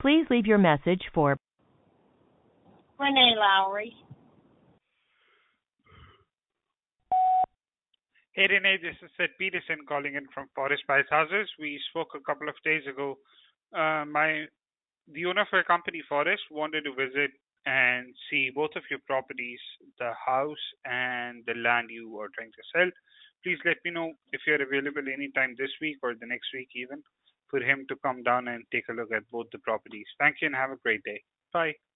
Please leave your message for Renee Lowry. Hey Renee, this is Sid Peterson calling in from Forest Price Houses. We spoke a couple of days ago. The owner of your company, Forest, wanted to visit and see both of your properties, the house and the land you are trying to sell. Please let me know if you're available anytime this week or the next week even for him to come down and take a look at both the properties. Thank you and have a great day. Bye.